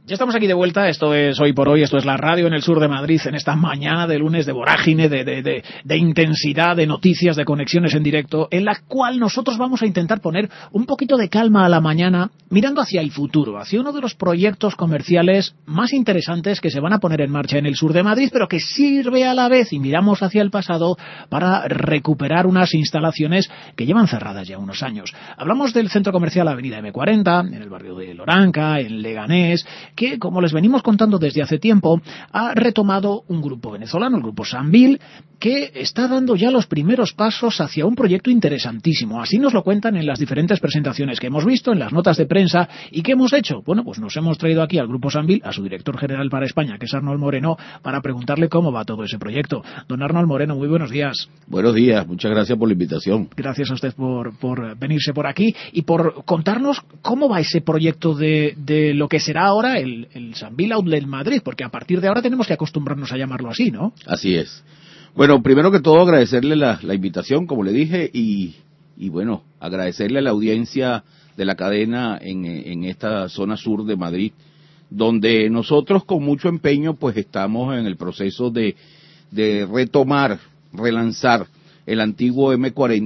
Ya estamos aquí de vuelta, esto es Hoy por Hoy, esto es la radio en el sur de Madrid, en esta mañana de lunes de vorágine, de intensidad, de noticias, de conexiones en directo, en la cual nosotros vamos a intentar poner un poquito de calma a la mañana, mirando hacia el futuro, hacia uno de los proyectos comerciales más interesantes que se van a poner en marcha en el sur de Madrid, pero que sirve a la vez, y miramos hacia el pasado, para recuperar unas instalaciones que llevan cerradas ya unos años. Hablamos del centro comercial Avenida M40, en el barrio de Loranca, en Leganés, que, como les venimos contando desde hace tiempo, ha retomado un grupo venezolano, el grupo Sambil, que está dando ya los primeros pasos hacia un proyecto interesantísimo. Así nos lo cuentan en las diferentes presentaciones que hemos visto, en las notas de prensa. ¿Y qué hemos hecho? Bueno, pues nos hemos traído aquí al grupo Sambil, a su director general para España, que es Arnold Moreno, para preguntarle cómo va todo ese proyecto. Don Arnold Moreno, muy buenos días. Buenos días, muchas gracias por la invitación. Gracias a usted por venirse por aquí y por contarnos cómo va ese proyecto de lo que será ahora el Sambil Outlet Madrid, porque a partir de ahora tenemos que acostumbrarnos a llamarlo así, ¿no? Así es. Bueno, primero que todo agradecerle la invitación, como le dije, y bueno, agradecerle a la audiencia de la cadena en esta zona sur de Madrid, donde nosotros con mucho empeño pues estamos en el proceso de retomar, relanzar el antiguo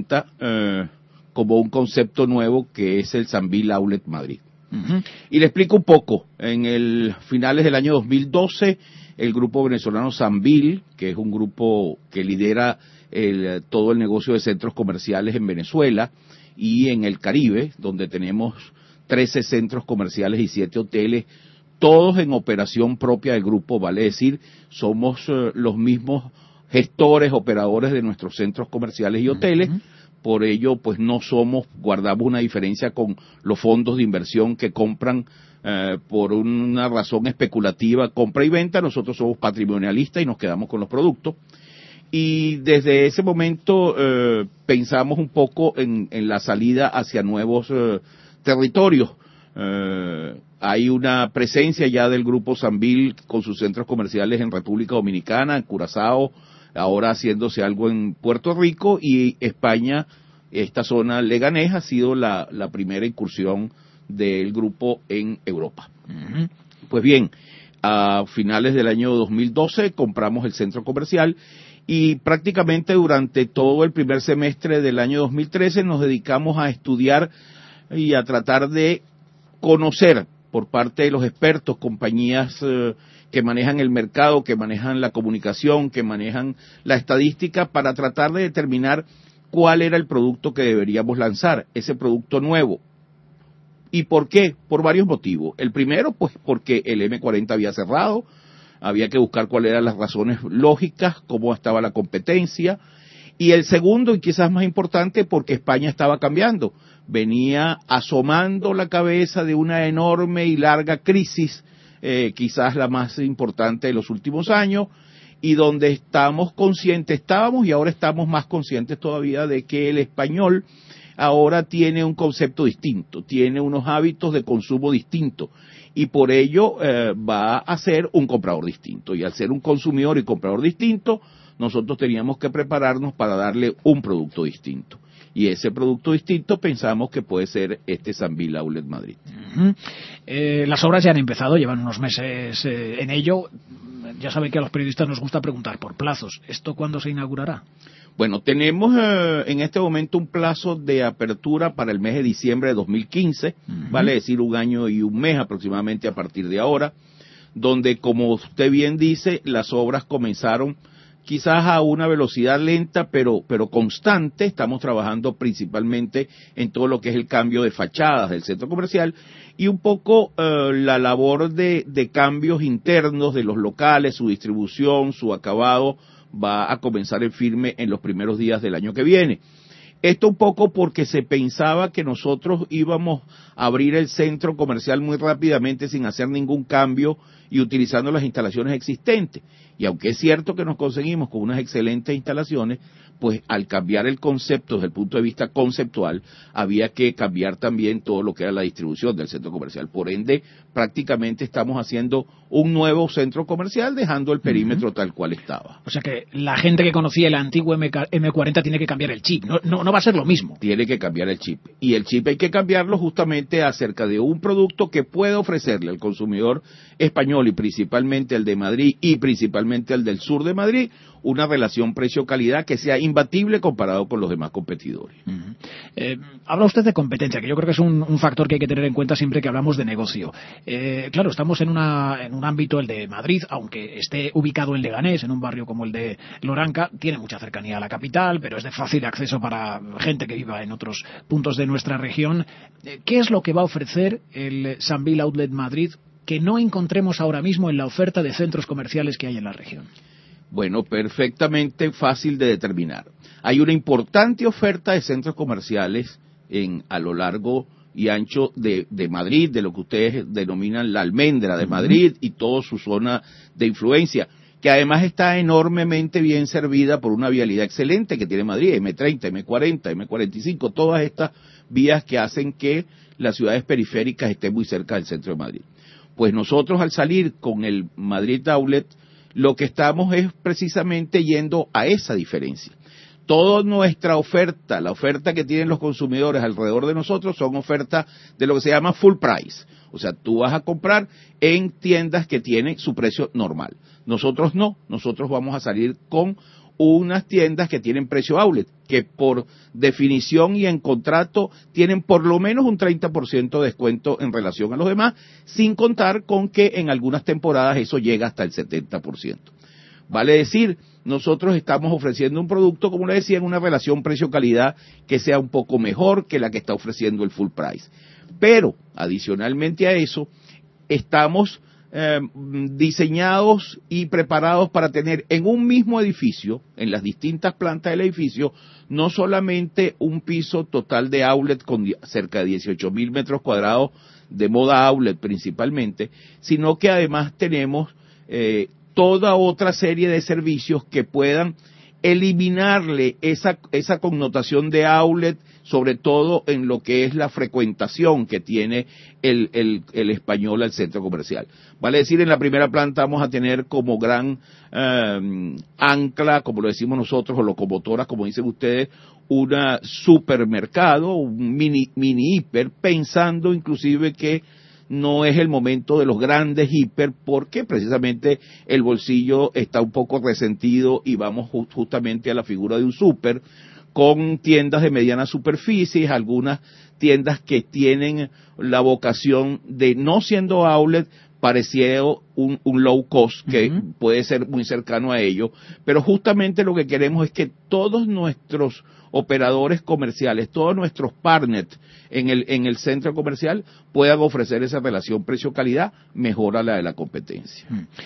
M40 como un concepto nuevo que es el Sambil Outlet Madrid. Uh-huh. Y le explico un poco. En el finales del año 2012, el grupo venezolano Sambil, que es un grupo que lidera todo el negocio de centros comerciales en Venezuela y en el Caribe, donde tenemos 13 centros comerciales y 7 hoteles, todos en operación propia del grupo, vale decir, somos los mismos gestores, operadores de nuestros centros comerciales y hoteles. Uh-huh. Por ello, pues guardamos una diferencia con los fondos de inversión que compran por una razón especulativa, compra y venta. Nosotros somos patrimonialistas y nos quedamos con los productos. Y desde ese momento pensamos un poco en la salida hacia nuevos territorios. Hay una presencia ya del grupo Sambil con sus centros comerciales en República Dominicana, en Curazao, ahora haciéndose algo en Puerto Rico, y España, esta zona Leganés, ha sido la primera incursión del grupo en Europa. Uh-huh. Pues bien, a finales del año 2012 compramos el centro comercial y prácticamente durante todo el primer semestre del año 2013 nos dedicamos a estudiar y a tratar de conocer por parte de los expertos, compañías que manejan el mercado, que manejan la comunicación, que manejan la estadística, para tratar de determinar cuál era el producto que deberíamos lanzar, ese producto nuevo. ¿Y por qué? Por varios motivos. El primero, pues porque el M40 había cerrado, había que buscar cuáles eran las razones lógicas, cómo estaba la competencia. Y el segundo, y quizás más importante, porque España estaba cambiando. Venía asomando la cabeza de una enorme y larga crisis, quizás la más importante de los últimos años, y donde estábamos y ahora estamos más conscientes todavía de que el español ahora tiene un concepto distinto, tiene unos hábitos de consumo distintos, y por ello va a ser un comprador distinto. Y al ser un consumidor y comprador distinto, nosotros teníamos que prepararnos para darle un producto distinto. Y ese producto distinto pensamos que puede ser este Sambil Outlet Madrid. Uh-huh. Las obras ya han empezado, llevan unos meses en ello. Ya saben que a los periodistas nos gusta preguntar por plazos. ¿Esto cuándo se inaugurará? Bueno, tenemos en este momento un plazo de apertura para el mes de diciembre de 2015, uh-huh. Vale decir 1 año y 1 mes aproximadamente a partir de ahora, donde, como usted bien dice, las obras comenzaron quizás a una velocidad lenta, pero constante. Estamos trabajando principalmente en todo lo que es el cambio de fachadas del centro comercial y un poco la labor de cambios internos de los locales, su distribución, su acabado, va a comenzar en firme en los primeros días del año que viene. Esto un poco porque se pensaba que nosotros íbamos a abrir el centro comercial muy rápidamente sin hacer ningún cambio y utilizando las instalaciones existentes. Y aunque es cierto que nos conseguimos con unas excelentes instalaciones, pues al cambiar el concepto desde el punto de vista conceptual, había que cambiar también todo lo que era la distribución del centro comercial. Por ende, prácticamente estamos haciendo un nuevo centro comercial, dejando el perímetro tal cual estaba. O sea que la gente que conocía el antiguo M40 tiene que cambiar el chip. No no va a ser lo mismo. Tiene que cambiar el chip. Y el chip hay que cambiarlo justamente acerca de un producto que puede ofrecerle al consumidor español y principalmente el de Madrid y principalmente el del sur de Madrid, una relación precio-calidad que sea imbatible comparado con los demás competidores. Habla usted de competencia, que yo creo que es un factor que hay que tener en cuenta siempre que hablamos de negocio. Claro, estamos en un ámbito, el de Madrid, aunque esté ubicado en Leganés, en un barrio como el de Loranca, tiene mucha cercanía a la capital, pero es de fácil acceso para gente que viva en otros puntos de nuestra región. ¿Qué es lo que va a ofrecer el Sambil Outlet Madrid que no encontremos ahora mismo en la oferta de centros comerciales que hay en la región? Bueno, perfectamente fácil de determinar. Hay una importante oferta de centros comerciales a lo largo y ancho de Madrid, de lo que ustedes denominan la almendra de Madrid y toda su zona de influencia, que además está enormemente bien servida por una vialidad excelente que tiene Madrid, M30, M40, M45, todas estas vías que hacen que las ciudades periféricas estén muy cerca del centro de Madrid. Pues nosotros al salir con el Madrid Outlet, lo que estamos es precisamente yendo a esa diferencia. Toda nuestra oferta, la oferta que tienen los consumidores alrededor de nosotros, son ofertas de lo que se llama full price. O sea, tú vas a comprar en tiendas que tienen su precio normal. Nosotros no, nosotros vamos a salir con unas tiendas que tienen precio outlet, que por definición y en contrato tienen por lo menos un 30% de descuento en relación a los demás, sin contar con que en algunas temporadas eso llega hasta el 70%. Vale decir, nosotros estamos ofreciendo un producto, como le decía, en una relación precio-calidad que sea un poco mejor que la que está ofreciendo el full price. Pero, adicionalmente a eso, estamos diseñados y preparados para tener en un mismo edificio, en las distintas plantas del edificio, no solamente un piso total de outlet con cerca de 18,000 metros cuadrados de moda outlet principalmente, sino que además tenemos toda otra serie de servicios que puedan eliminarle esa connotación de outlet, sobre todo en lo que es la frecuentación que tiene el español al centro comercial. Vale decir, en la primera planta vamos a tener como gran ancla, como lo decimos nosotros, o locomotora, como dicen ustedes, un supermercado, un mini hiper, pensando inclusive que no es el momento de los grandes hiper, porque precisamente el bolsillo está un poco resentido y vamos justamente a la figura de un super, con tiendas de mediana superficie, algunas tiendas que tienen la vocación de, no siendo outlet, parecido un low cost, que puede ser muy cercano a ello, pero justamente lo que queremos es que todos nuestros operadores comerciales, todos nuestros partners en el centro comercial puedan ofrecer esa relación precio-calidad mejor a la de la competencia.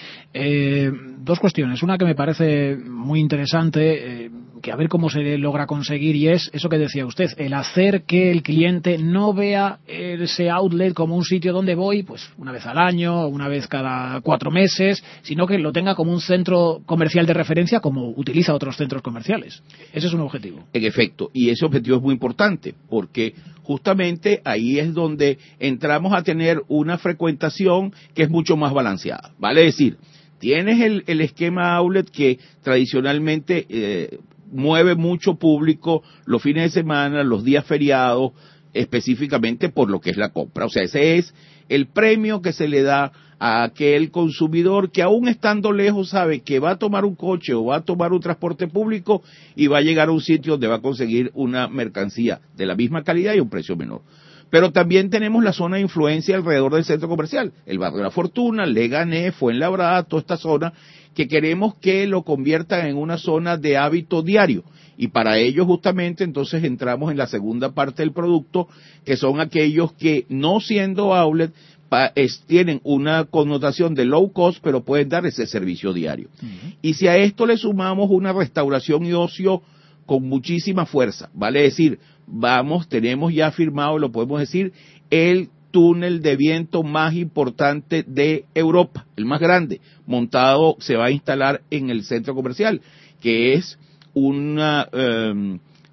Dos cuestiones. Una que me parece muy interesante, que a ver cómo se logra conseguir, y es eso que decía usted, el hacer que el cliente no vea ese outlet como un sitio donde voy pues una vez al año, una vez cada 4 meses, sino que lo tenga como un centro comercial de referencia como utiliza otros centros comerciales. Ese es un objetivo. En efecto, y ese objetivo es muy importante, porque justamente ahí es donde entramos a tener una frecuentación que es mucho más balanceada. Vale decir, tienes el esquema outlet que tradicionalmente mueve mucho público los fines de semana, los días feriados, específicamente por lo que es la compra. O sea, ese es el premio que se le da a aquel consumidor que aún estando lejos sabe que va a tomar un coche o va a tomar un transporte público y va a llegar a un sitio donde va a conseguir una mercancía de la misma calidad y a un precio menor. Pero también tenemos la zona de influencia alrededor del centro comercial, el barrio de la Fortuna, Leganés, Fuenlabrada, toda esta zona, que queremos que lo conviertan en una zona de hábito diario. Y para ello justamente entonces entramos en la segunda parte del producto, que son aquellos que no siendo outlet, tienen una connotación de low cost, pero pueden dar ese servicio diario. Y si a esto le sumamos una restauración y ocio con muchísima fuerza, vale decir, tenemos ya firmado, lo podemos decir, el túnel de viento más importante de Europa, el más grande, se va a instalar en el centro comercial, que es un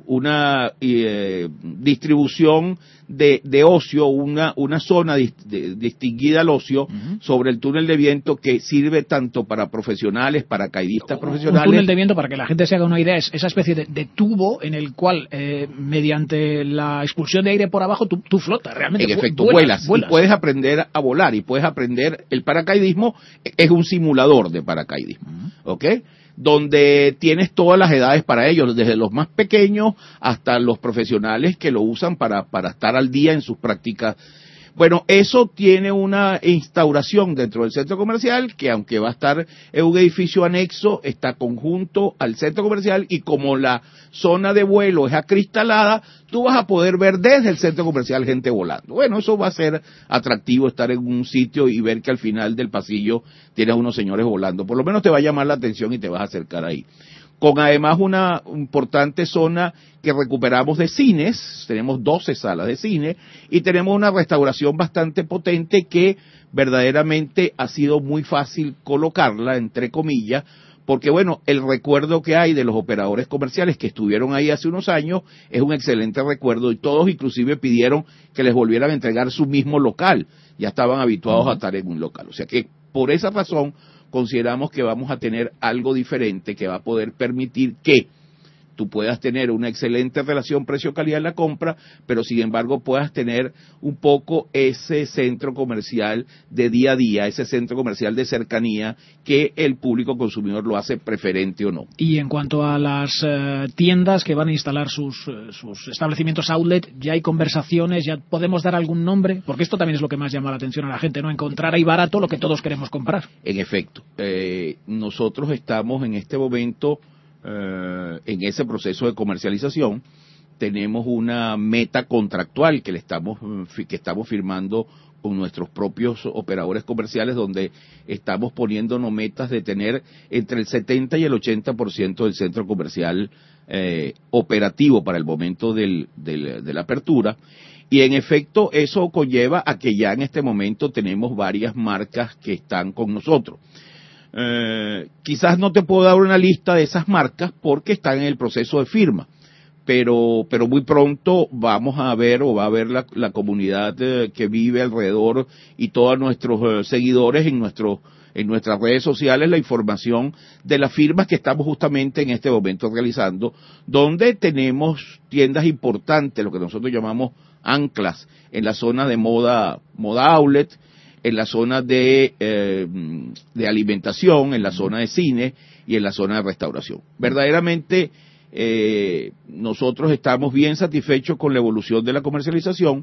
distribución de ocio, una zona distinguida al ocio sobre el túnel de viento que sirve tanto para profesionales, paracaidistas profesionales. Un túnel de viento, para que la gente se haga una idea, es esa especie de tubo en el cual, mediante la expulsión de aire por abajo, tú flotas realmente. En efecto, vuelas. Y puedes aprender a volar y puedes aprender. El paracaidismo es un simulador de paracaidismo, ¿ok? Donde tienes todas las edades para ellos, desde los más pequeños hasta los profesionales que lo usan para estar al día en sus prácticas. Bueno, eso tiene una instauración dentro del centro comercial que, aunque va a estar en un edificio anexo, está conjunto al centro comercial, y como la zona de vuelo es acristalada, tú vas a poder ver desde el centro comercial gente volando. Bueno, eso va a ser atractivo, estar en un sitio y ver que al final del pasillo tienes unos señores volando. Por lo menos te va a llamar la atención y te vas a acercar ahí. Con además una importante zona que recuperamos de cines, tenemos 12 salas de cine, y tenemos una restauración bastante potente que verdaderamente ha sido muy fácil colocarla, entre comillas, porque bueno, el recuerdo que hay de los operadores comerciales que estuvieron ahí hace unos años es un excelente recuerdo, y todos inclusive pidieron que les volvieran a entregar su mismo local, ya estaban habituados a estar en un local. O sea que por esa razón consideramos que vamos a tener algo diferente que va a poder permitir que tú puedas tener una excelente relación precio-calidad en la compra, pero sin embargo puedas tener un poco ese centro comercial de día a día, ese centro comercial de cercanía que el público consumidor lo hace preferente o no. Y en cuanto a las tiendas que van a instalar sus establecimientos outlet, ¿ya hay conversaciones? ¿Ya podemos dar algún nombre? Porque esto también es lo que más llama la atención a la gente, ¿no? Encontrar ahí barato lo que todos queremos comprar. En efecto, nosotros estamos en este momento en ese proceso de comercialización. Tenemos una meta contractual que estamos firmando con nuestros propios operadores comerciales, donde estamos poniéndonos metas de tener entre el 70 y el 80% del centro comercial operativo para el momento de la apertura. Y en efecto eso conlleva a que ya en este momento tenemos varias marcas que están con nosotros. Quizás no te puedo dar una lista de esas marcas porque están en el proceso de firma, pero muy pronto vamos a ver, o va a ver la comunidad que vive alrededor y todos nuestros seguidores en nuestras redes sociales, la información de las firmas que estamos justamente en este momento realizando, donde tenemos tiendas importantes, lo que nosotros llamamos anclas, en la zona de moda outlet, en la zona de alimentación, en la zona de cine y en la zona de restauración. Verdaderamente nosotros estamos bien satisfechos con la evolución de la comercialización,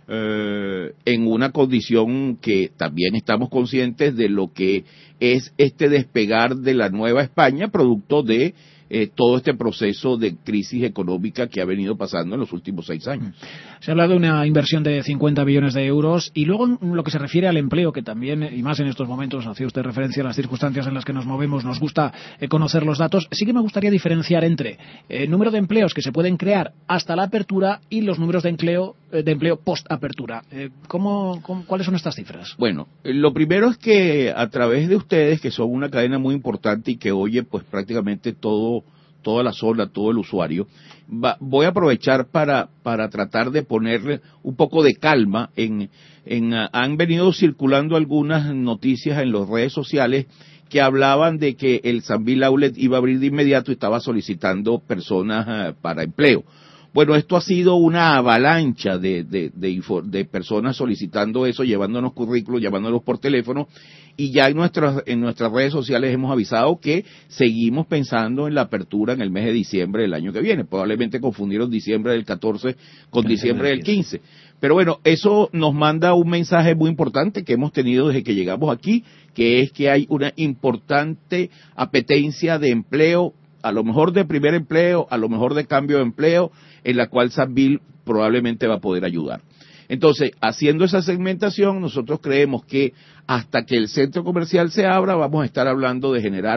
en una condición que también estamos conscientes de lo que es este despegar de la Nueva España, producto de todo este proceso de crisis económica que ha venido pasando en los últimos 6 años. Se habla de una inversión de 50 billones de euros, y luego en lo que se refiere al empleo, que también, y más en estos momentos, hacía usted referencia a las circunstancias en las que nos movemos, nos gusta conocer los datos. Sí que me gustaría diferenciar entre el número de empleos que se pueden crear hasta la apertura y los números de empleo post-apertura. ¿Cuáles son estas cifras? Bueno, lo primero es que a través de ustedes, que son una cadena muy importante y que oye pues prácticamente toda la zona, todo el usuario, voy a aprovechar para tratar de ponerle un poco de calma han venido circulando algunas noticias en las redes sociales que hablaban de que el Sambil Outlet iba a abrir de inmediato y estaba solicitando personas para empleo. Bueno, esto ha sido una avalancha de personas solicitando eso, llevándonos currículos, llamándonos por teléfono, y ya en nuestras redes sociales hemos avisado que seguimos pensando en la apertura en el mes de diciembre del año que viene. Probablemente confundieron diciembre del 14 con diciembre del 15. Pero bueno, eso nos manda un mensaje muy importante que hemos tenido desde que llegamos aquí, que es que hay una importante apetencia de empleo, a lo mejor de primer empleo, a lo mejor de cambio de empleo, en la cual Sambil probablemente va a poder ayudar. Entonces, haciendo esa segmentación, nosotros creemos que hasta que el centro comercial se abra, vamos a estar hablando de generar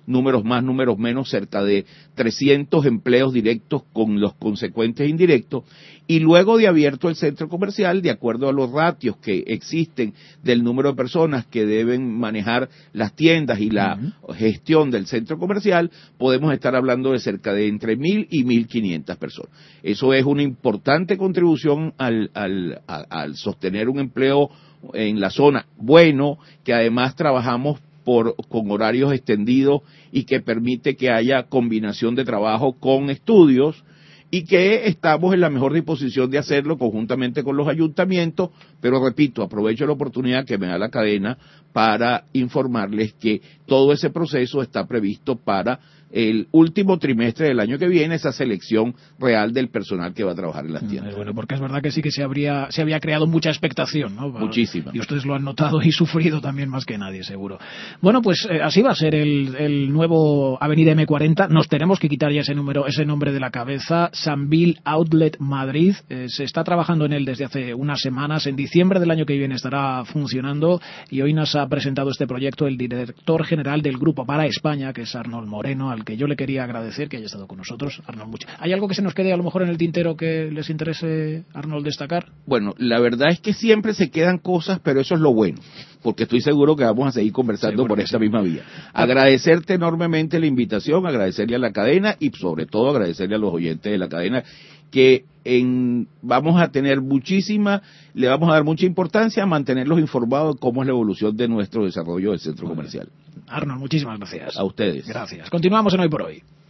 números más, números menos, cerca de 300 empleos directos con los consecuentes indirectos, y luego de abierto el centro comercial, de acuerdo a los ratios que existen del número de personas que deben manejar las tiendas y la gestión del centro comercial, podemos estar hablando de cerca de entre 1.000 y 1.500 personas. Eso es una importante contribución al sostener un empleo en la zona bueno, que además trabajamos con horarios extendidos y que permite que haya combinación de trabajo con estudios, y que estamos en la mejor disposición de hacerlo conjuntamente con los ayuntamientos, pero repito, aprovecho la oportunidad que me da la cadena para informarles que todo ese proceso está previsto para el último trimestre del año que viene, esa selección real del personal que va a trabajar en las tiendas. Bueno, porque es verdad que sí que se había creado mucha expectación, ¿no? Muchísima. Y ustedes lo han notado y sufrido también más que nadie, seguro. Bueno, pues así va a ser el nuevo Avenida M40. Nos tenemos que quitar ya ese nombre de la cabeza. Sambil Outlet Madrid. Se está trabajando en él desde hace unas semanas. En diciembre del año que viene estará funcionando, y hoy nos ha presentado este proyecto el director general del Grupo para España, que es Arnold Moreno, al que yo le quería agradecer que haya estado con nosotros. Arnold, mucho. ¿Hay algo que se nos quede a lo mejor en el tintero que les interese, Arnold, destacar? Bueno, la verdad es que siempre se quedan cosas, pero eso es lo bueno, porque estoy seguro que vamos a seguir conversando por esta misma vía. Agradecerte enormemente la invitación, agradecerle a la cadena y sobre todo agradecerle a los oyentes de la cadena, que vamos a le vamos a dar mucha importancia a mantenerlos informados de cómo es la evolución de nuestro desarrollo del centro comercial. Arnold, muchísimas gracias. A ustedes. Gracias. Continuamos en Hoy por Hoy.